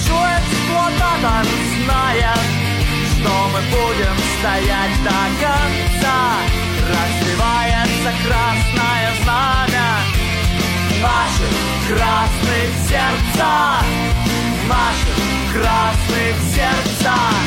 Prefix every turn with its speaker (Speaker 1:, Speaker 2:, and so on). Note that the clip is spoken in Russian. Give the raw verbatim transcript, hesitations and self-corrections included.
Speaker 1: Что эксплуататор знает, что мы будем стоять до конца. Развивается красное знамя наших красных сердца, наших красных сердца.